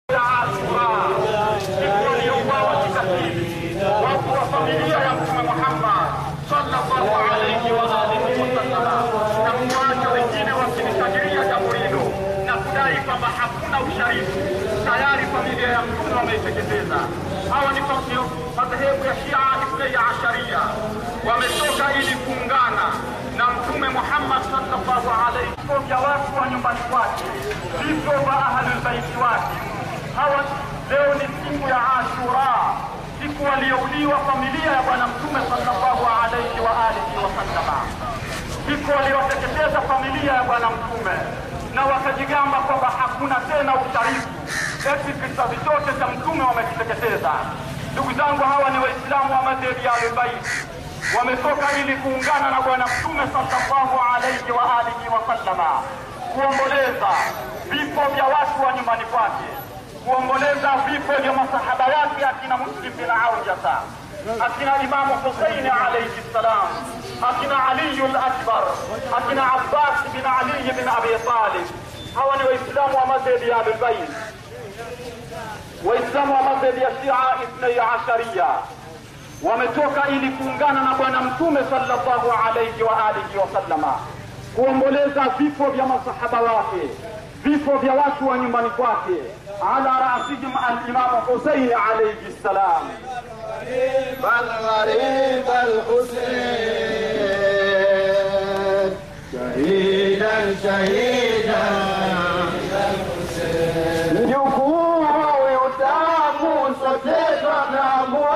watu wa familia ya Mtume Muhammad sallallahu alayhi wa alihi wasallam, na kuacha wengine wakinishajiria jambo hilo na kudai kwamba hakuna usharifu. Tayari familia ya Mtume wameiteketeza. Hawa ni madhehebu ya Shia Ithna Asharia, wametoka ili kuungana na Mtume Muhammad sallallahu alayhi wa sallam, vya watu wa nyumbani kwake, vifo vya ahlul baiti wake. Hawa leo ni siku ya Ashura, siku waliouliwa familia ya Bwana Mtume sallallahu alayhi wa alihi wasallam, siku walioteketeza familia ya Bwana Mtume na wakajigamba kwamba hakuna tena usharifu, eti kizazi chote cha Mtume wamekiteketeza. Ndugu zangu, hawa ni Waislamu wa madhehebu ya Ahlul Bait, wametoka ili kuungana na Bwana Mtume sallallahu alayhi wa alihi wasallam, kuomboleza vifo vya watu wa nyumbani kwake, kuomboleza vifo vya masahaba wake, akina Muslim bin Aujata, akina Imamu Husaini alayhi salam, akina Ali al-Akbar, akina Abbas bin Ali bin Abi Talib. Hawa ni Waislamu wa madhehebu ya Ahlul Bait, Waislamu wa madhehebu ya Shia Ithna Asharia, wametoka ili kuungana na Bwana Mtume sallallahu alayhi wa alihi wasallam, kuomboleza vifo vya masahaba wake, vifo vya watu wa nyumbani kwake, ala rasihim al-Imam Husaini alayhi salam. Gharib al-Husain, shahidan shahidan al-Husain, mjukuu wa utamu sote tunamua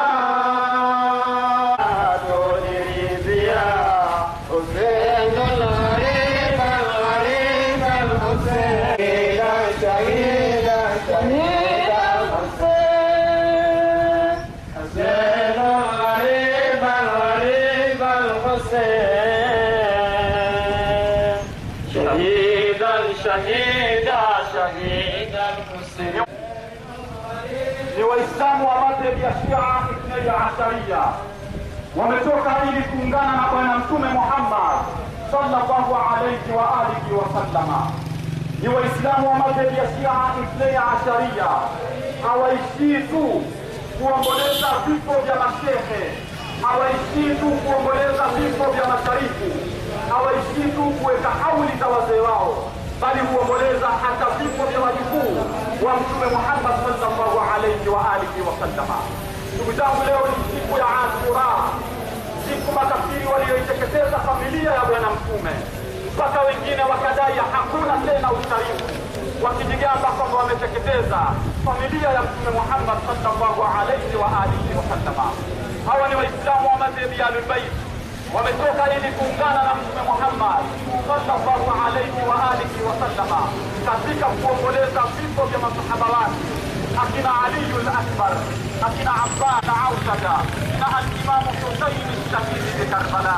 ni Waislamu wa madhehebu ya Shia Ithna Asharia, wametoka ili kuungana na Bwana Mtume Muhammad sallallahu alayhi wa alihi wasallam. Ni Waislamu wa madhehebu ya Shia Ithna Asharia, hawaishii tu kuomboleza vifo vya mashehe, hawaishii tu kuomboleza vifo vya masharifu, hawaishii tu kuweka hauli za wazee wao, bali huomboleza hata vifo vya wajukuu wa Mtume Muhammad sallallahu alayhi wa alihi wasallam. Ndugu zangu, leo ni siku ya Ashura, siku makafiri walioiteketeza familia ya Bwana Mtume, mpaka wengine wakadai hakuna tena usharifu, wakijigamba kwamba wameteketeza familia ya Mtume Muhammad sallallahu alayhi wa alihi wasallam. Hawa ni Waislamu wa madhehebu ya Ahlul Bait, wametoka ili kuungana na Mtume Muhammad sallallahu alayhi wa alihi wasallam katika kuomboleza vifo vya masahaba wake, akina Ali al-Akbar, akina Abbas na Aujata na al-Imam Husaini al-Shahid bi Karbala.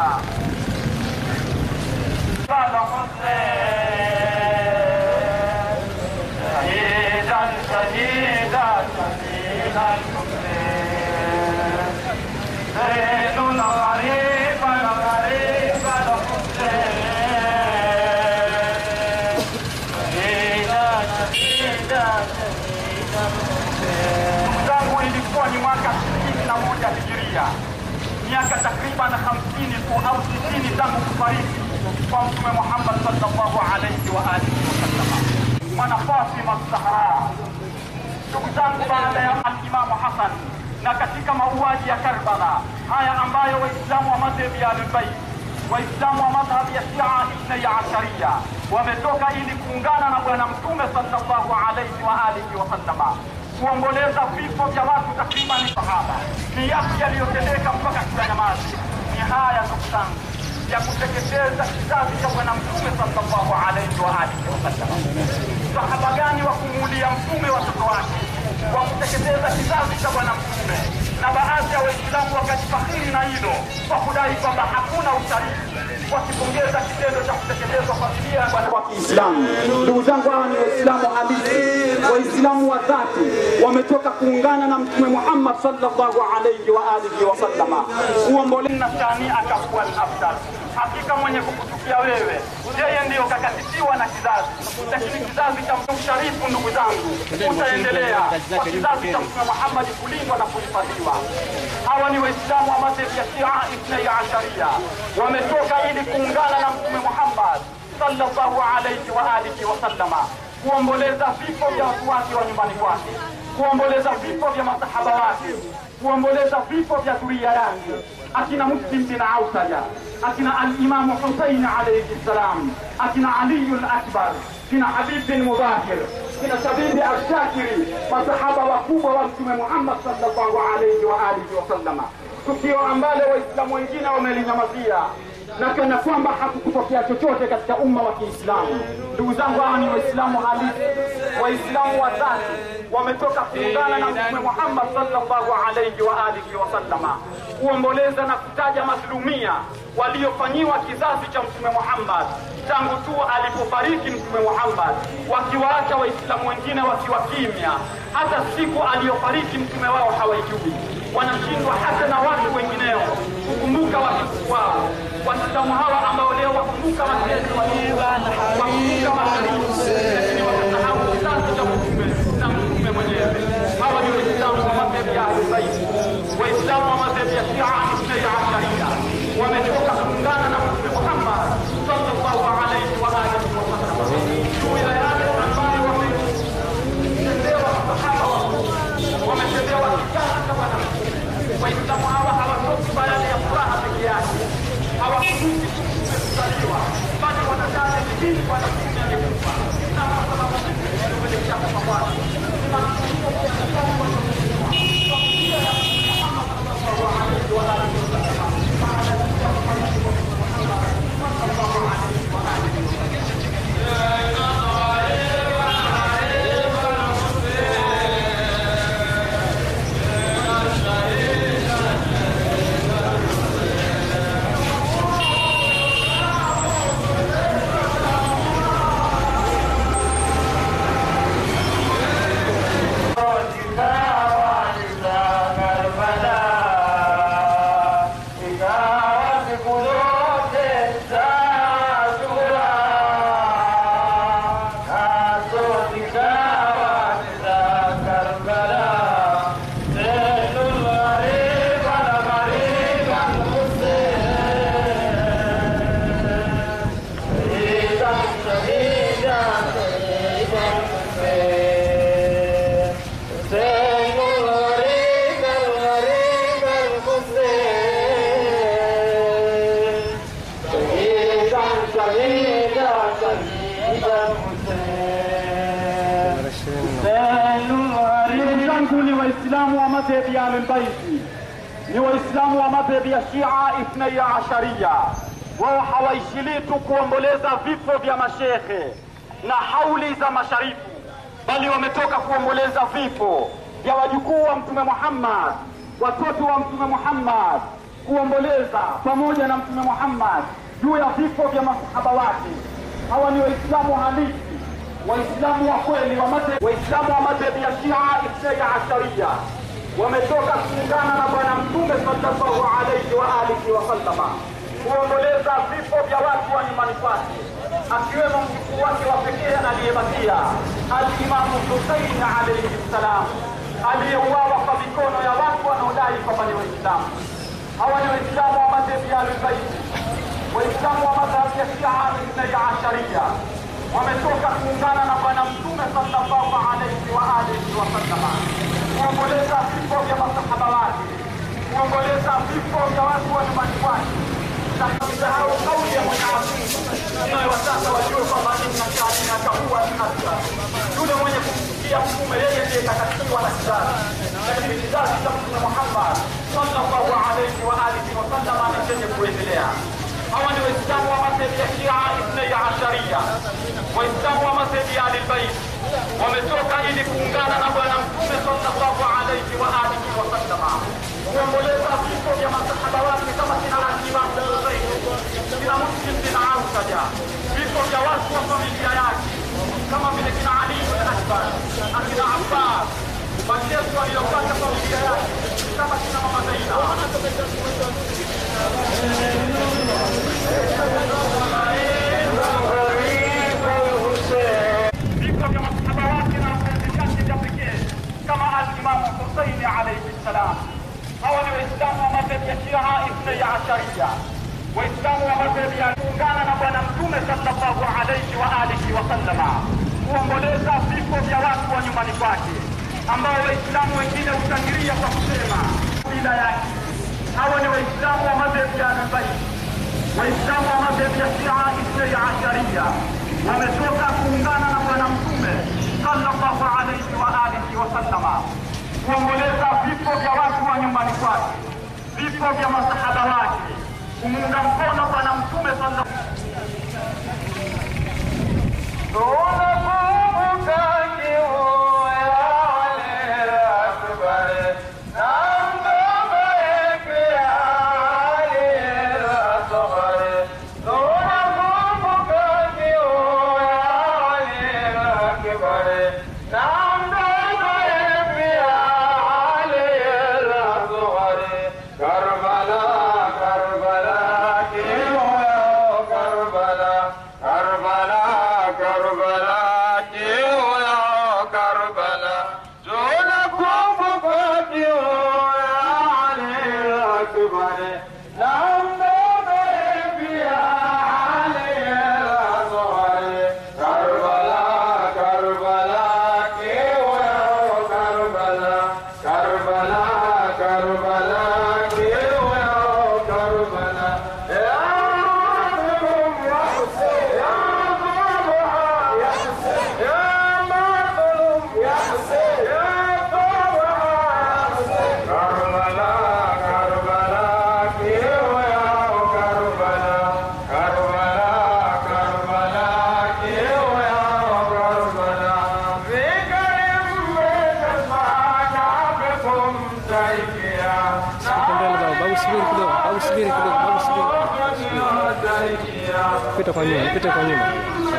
Shahidan shahidan shahidan Husain, Zainul Gharib al-Gharib al-Husain, shahidan shahidan shahidan Husain. Tangu ilikuwa ni mwaka 61 Hijiria, miaka takriban 50 tu au 60 tangu kufariki kwa Mtume Muhammad sallallahu alayhi wa alihi wasallam, mwana Fatima Zahra. Ndugu zangu, baada ya al-Imam Hassan na katika mauaji ya Karbala haya ambayo Waislamu wa madhehebu ya Ahlul Bait, Waislamu wa madhhabi ya Shia Ithna Asharia wametoka ili kuungana na Bwana Mtume sallallahu alayhi wa alihi wasallam, kuomboleza vifo vya watu takriban sahaba. Ni yapi yaliyotendeka mpaka tunanyamaza? Ni haya ndugu zangu, ya kuteketeza kizazi cha Bwana Mtume sallallahu alayhi wa alihi wasallam. Sahaba gani wa kumuulia Mtume watoto wake, wa kuteketeza kizazi cha Bwana Mtume? Na baadhi ya Waislamu wakajifakhiri na hilo kwa kudai kwamba hakuna usharifu. wakipongeza kitendo cha kutekelezwa familia kwa Kiislamu. Ndugu zangu, hawa ni Waislamu halisi, Waislamu wa dhati, wametoka kuungana na Mtume Muhammad sallallahu alayhi wa alihi wa sallama. Uomboleza shani akakuwa afdal. Hakika mwenye kukutukia wewe, yeye ndiyo kakatitiwa na kizazi. Lakini kizazi cha Mtume Sharifu, ndugu zangu, utaendelea kwa kizazi cha Mtume Muhammad kulindwa na kuhifadhiwa. Hawa ni Waislamu wa madhehebu ya Shia Ithna Asharia, wametoka ili kuungana na Mtume Muhammad sallallahu alayhi wa alihi wa sallama, kuomboleza vifo vya watu wake wa nyumbani kwake, kuomboleza vifo vya masahaba wake, kuomboleza vifo vya dhuria yake, akina Muslim bin Ausaja, akina al-Imam Hussein alayhi salam, akina Ali al-Akbar, kina Habib bin Mudahir, kina Shabibi al-Shakiri, masahaba wakubwa wa Mtume Muhammad sallallahu alayhi wa alihi wa sallama. Tukio ambalo Waislamu wengine wamelinyamazia na kana kwamba hakukutokea chochote katika umma wa Kiislamu. Ndugu zangu, hawa ni Waislamu halisi, Waislamu wa dhati, wametoka kuungana na Mtume Muhammad sallallahu alayhi wa alihi wa sallama, kuomboleza na kutaja madhulumia waliofanyiwa kizazi cha Mtume Muhammad tangu tu alipofariki Mtume Muhammad, wakiwaacha Waislamu wengine wakiwa kimya. Hata siku aliyofariki mtume wao hawaijui, wanashindwa hata na watu wengineo kukumbuka watu wao. Waislamu hawa ambao leo wakumbuka matendo wakumbuka matendo, lakini wakasahau kizazi cha mtume na mtume mwenyewe. Hawa ni Waislamu wa madhehebu ya Ahlulbayt, Waislamu wa madhehebu ya Shia Ithna Asharia, wametoka kuungana na Mtume Muhammad sallallahu alayhi wa alihi wa sallam juu ya yale ambayo wametendewa masahaba wakubwa, wametendewa kizazi cha Bwana Mtume. Waislamu hawa hawatoki baada ya furaha peke yake, hawakumbuki kuzaliwa, bali wanataja kipindi Bwana Mtume alikufa na kwa sababu tumelekea kwa Bwana Waislamu wa madhehebu ya Ahlulbayt, ni Waislamu wa madhehebu ya Shia Ithna Asharia. Wao hawaishilii tu kuomboleza vifo vya mashekhe na hauli za masharifu, bali wametoka kuomboleza vifo vya wajukuu wa Mtume Muhammad, watoto wa Mtume Muhammad, kuomboleza pamoja na Mtume Muhammad juu ya vifo vya masahaba wake. Hawa ni Waislamu halisi, Waislamu wa kweli, Waislamu wa madhehebu ya Shia Ithna Asharia, wametoka kuungana na Bwana Mtume sallallahu alayhi wa alihi wa sallama, kuomboleza vifo vya watu wa nyumbani kwake, akiwemo mjukuu wake wa pekee aliyebakia, al-Imam Hussein alayhi salam, aliyeuawa kwa mikono ya watu wanaodai kwamba ni Waislamu. Hawa ni Waislamu wa madhehebu ya Ahlulbayt, Waislamu wa madhehebu ya Shia Ithna Asharia, wametoka kuungana na Bwana Mtume sallallahu alayhi wa alihi wa sallama, kuomboleza vifo vya masahaba wake, kuomboleza vifo vya watu wa nyumbani kwake, na kusahau kauli ya Mwenyezi Mungu inayowataka wajue kwamba inna shani'aka atakuwa al-abtar. Yule mwenye kumsikia mtume yeye ndiye atakatiwa na kizazi, lakini kizazi cha Mtume Muhammad sallallahu alayhi wa alihi wa sallama ni chenye kuendelea. Hawa ni Waislamu wa madhehebu ya Shia Ithna Asharia, Waislamu wa madhehebu ya Ahlulbayt, wametoka ili kuungana na Bwana Mtume sallallahu alayhi wa alihi wa sallama, kuomboleza vifo vya masahaba wake kama kina Imam Hussein, kina Shari'a, vifo vya watu wa familia yake kama vile kina Ali ibn Akbar, akina Abbas, mateso aliyopata familia yake kama kina mama Zainab. Vifo vya masahaba wake na vizazi vya pekee kama al-Imam Hussein alayhi salam. Hawa ni Waislamu wa madhehebu ya Shia Ithna Ashariya, Waislamu wa madhehebu ya kuungana na Bwana Mtume sallallahu alayhi wa alihi wa sallama kuomboleza vifo vya watu wa nyumbani kwake ambao Waislamu wengine hushangilia kwa kusema bila yake. Hawa ni Waislamu wa madhehebu ya Ahlul-Bayt, Waislamu wa madhehebu ya Shia Ithna Ashariya wametoka kuungana na Bwana Mtume sallallahu alayhi wa alihi wa sallama kuomboleza vifo vya watu wa nyumbani kwake, vifo vya masahaba wake, kumuunga mkono Bwana Mtume sallallahu Pita kwa nyuma, pita kwa nyuma.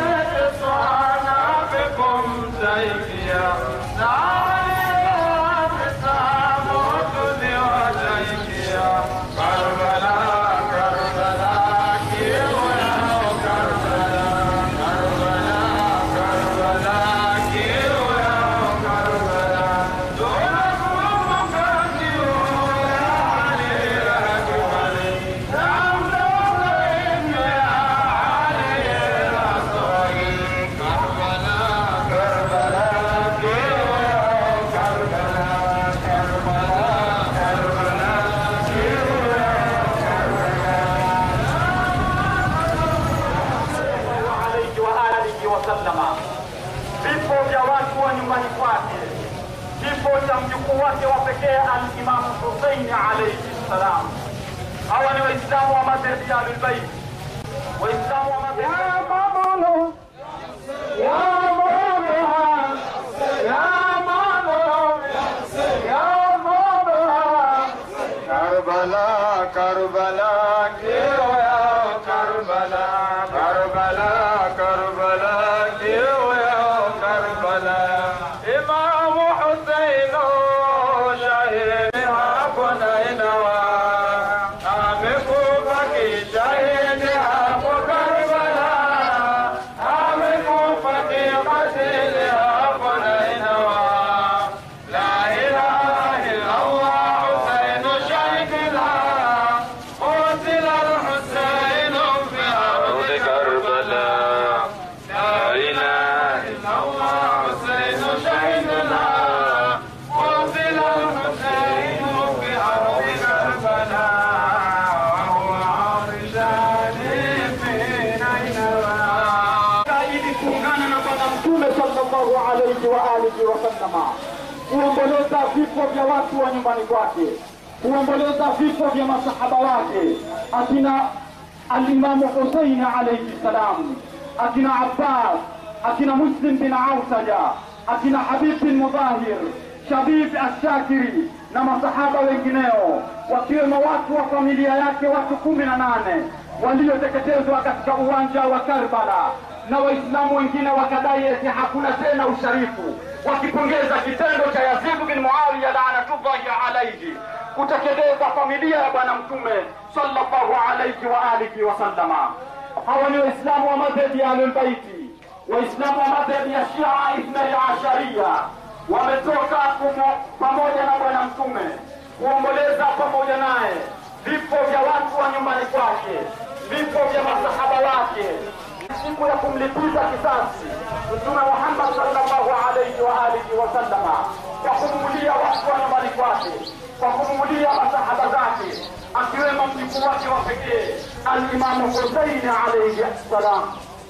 Vifo vya watu wa nyumbani kwake, kifo cha mjukuu wake wa pekee al-Imam Hussein alayhi salam. Hawa ni Waislamu wa madhehebu ya Ahlul-Bayt, Waislamu wa madhehebu kuomboleza vifo vya watu wa nyumbani kwake, kuomboleza vifo vya masahaba wake, akina al-Imam Hussein alayhi salam, akina Abbas, akina Muslim bin Ausaja, akina Habib bin Mudahir, Shabib al-Shakiri na masahaba wengineo, wakiwemo watu wa familia yake watu 18 walioteketezwa katika uwanja wa Karbala, na Waislamu wengine wakadai eti hakuna tena usharifu, wakipongeza kitendo cha Yazid bin Muawiya laanatullahi alayhi kuteketeza familia ya Bwana Mtume sallallahu alayhi wa alihi wasallama. Hawa ni Waislamu wa madhehebu ya Ahlul Baiti, Waislamu wa madhehebu ya Shia Ithna Ashariya, wametoka pamoja na Bwana Mtume kuomboleza pamoja naye vifo vya watu wa nyumbani kwake, vifo vya masahaba wake, siku ya kumlipiza kisasi Mtume Muhammad sallallahu alayhi wa alihi wasallama kwa kumulia watu wa nyumbani kwake, kwa kumulia masahaba zake, akiwemo mjukuu wake wa pekee al-Imam Hussein alayhi salam.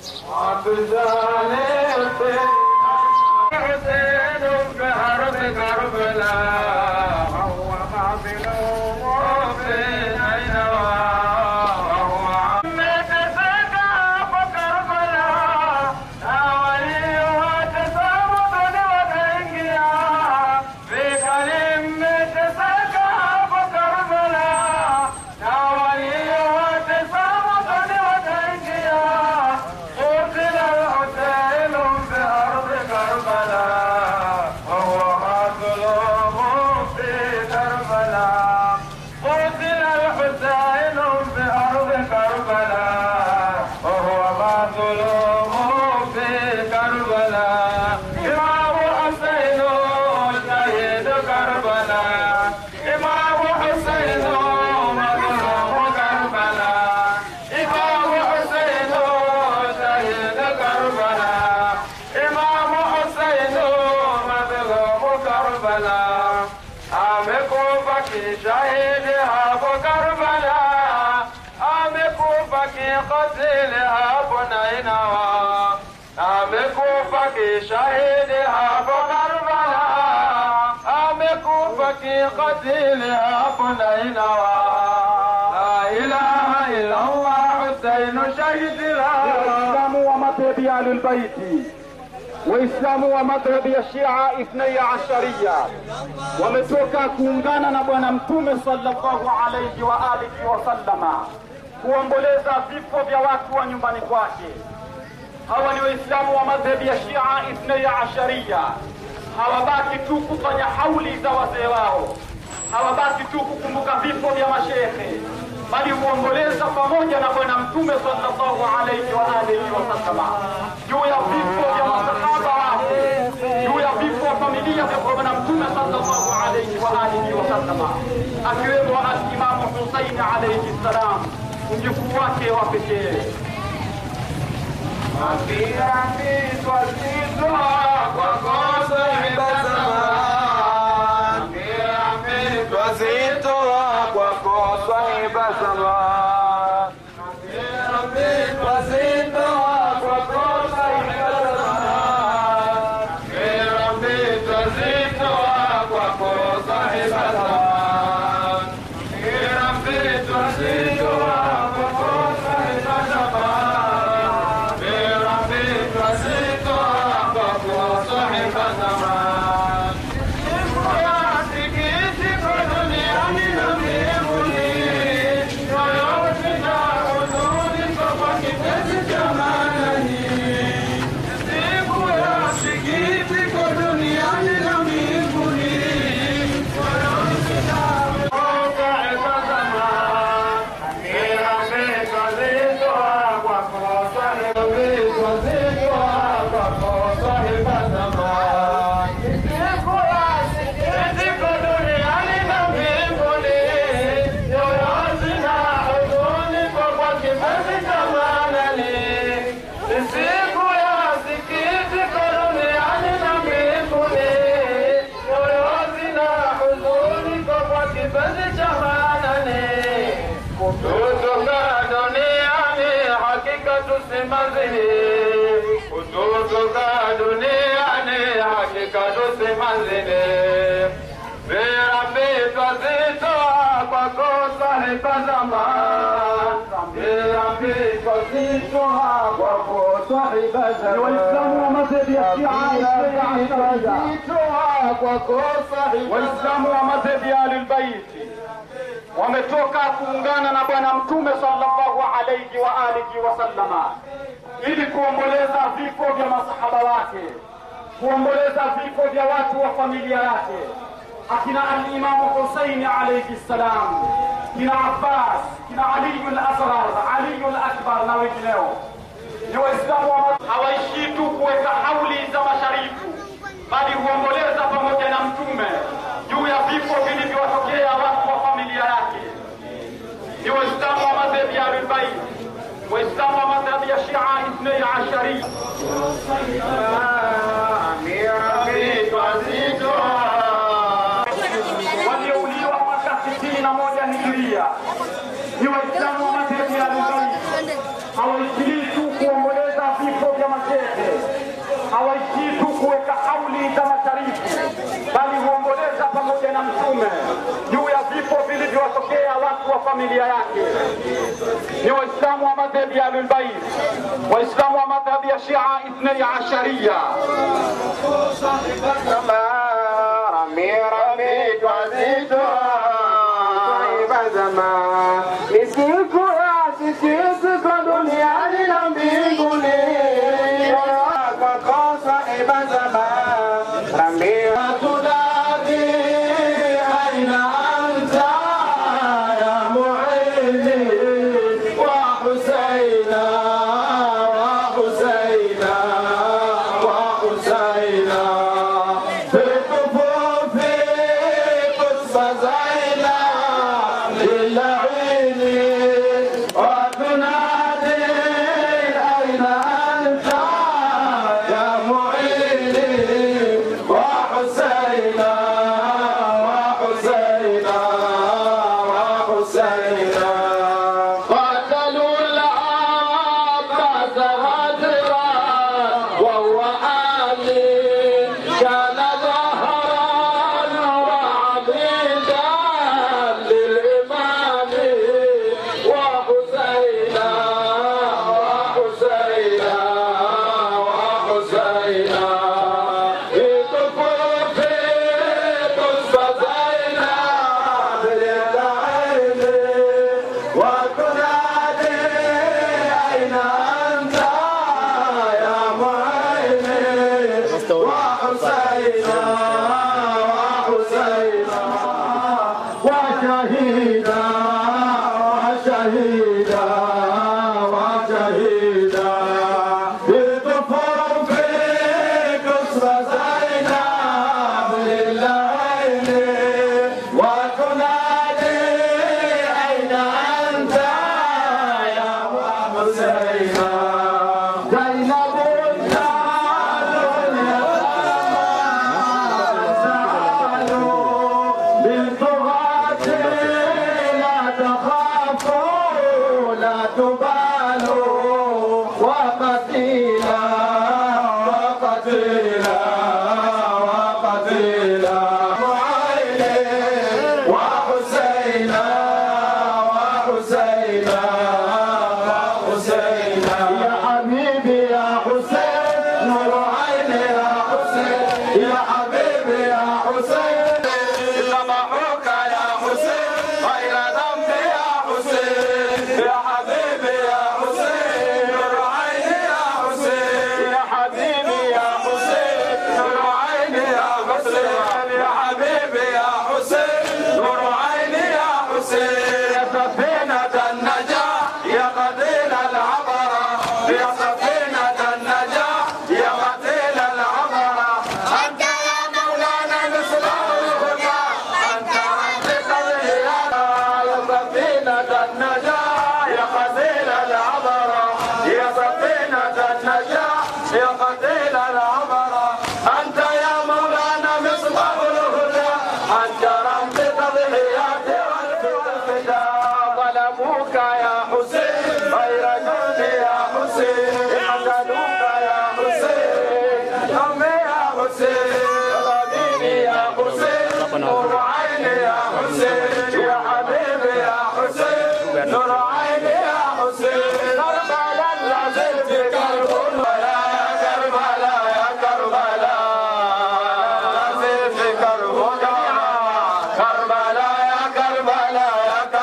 قتيلها بنينوا لا إله إلا الله حسين شهد الإسلام ومذهب أهل البيت وإسلام ومذهب الشيعة اثني عشرية ومتوكا kuungana na Bwana Mtume sallallahu alayhi wa alihi wasallama kuomboleza vifo vya watu wa nyumbani kwake. Hawa ni Waislamu wa madhehebu ya Shia Ithna Ashariya. Hawabaki tu kufanya hauli za wazee wao, hawabaki tu kukumbuka vifo vya mashehe, bali kuomboleza pamoja na Bwana Mtume sallallahu alayhi wa alihi wasallama juu ya vifo vya masahaba wake, juu ya vifo vya familia vya Bwana Mtume sallallahu alayhi wa alihi wasallama, akiwemo al-Imam Hussein alayhi salam, mjukuu wake wa pekee. والإسلام ومذهب وإسلام ومذهب أهل البيت wametoka kuungana na Bwana Mtume sallallahu alayhi wa alihi wasallama ili kuomboleza vifo vya masahaba wake, kuomboleza vifo vya watu wa familia yake, akina al-Imam Hussein alayhi salam, kina Abbas, kina Ali al-Asghar, Ali al-Akbar na wengineo. Ni Waislamu hawaishi tu kuweka hauli za masharifu, bali huomboleza pamoja na Mtume juu ya vifo vilivyotokea watu wa familia yake. Ni Waislamu wa madhehebu ya Ahlul Bait, Waislamu wa madhehebu ya Shia Ithna'i Ashari. Waliouliwa mwaka 61 Hijiria. Ni Waislamu wa madhehebu ya Ahlul Bait, hawaishii tu kuomboleza vifo vya mashehe, hawaishii tu kuweka hauli za masharifu, bali huomboleza pamoja na Mtume juu ya vifo vilivyotokea watu wa familia yake. Ni Waislamu wa madhehebu ya Ahlul Bait, Waislamu wa madhehebu ya Shia Ithna'i Ashariya. Karbala ya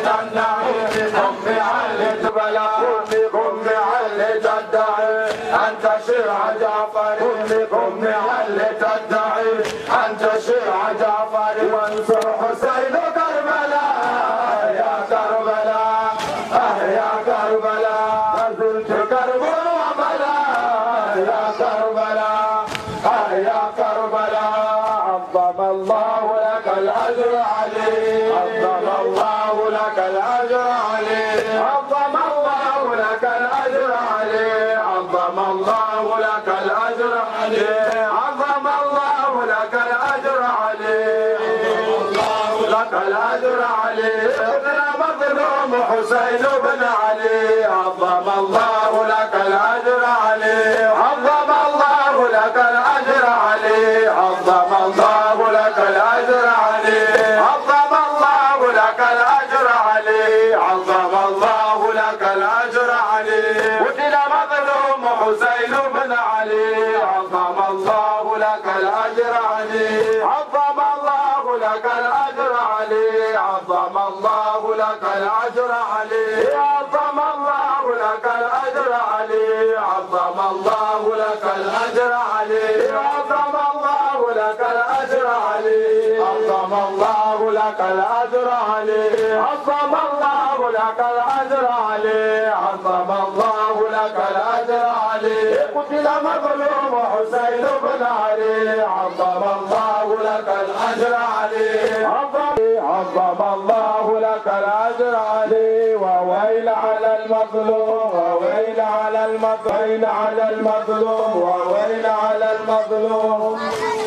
النعيم قم علي بلا قم علي تدعي أنت شيعة جعفر قم علي تدعي أنت شيعة جعفر وانصر حسين كربلاء يا كربلاء يا كربلاء نزلت كرب وبلاء يا كربلاء يا كربلاء عظم الله لك الأجر علي عظم الله لك الأجر علي عظم الله لك الأجر علي عظم الله لك الأجر علي عظم الله لك الأجر علي لك الأجر علي ابن مظلوم حسين بن علي عظم الله لك الأجر علي عظم الله لك الأجر علي عظم الله لك الأجر علي عظم الله لك الأجر علي عظم الله لك الأجر علي قتل مظلوم حسين بن علي عظم الله لك الأجر علي عظم الله لك الأجر علي عظم الله لك الأجر علي عظم الله لك الأجر علي عظم الله لك الأجر علي عظم الله لك الأجر علي عظم الله لك الأجر علي عظم الله لك الأجر علي عظم الله لك الأجر علي قتل مظلوم حسين بن علي عظم الله لك الأجر علي عظم الله لك الأجر علي وويل على المظلوم وويل على المظلوم وويل على المظلوم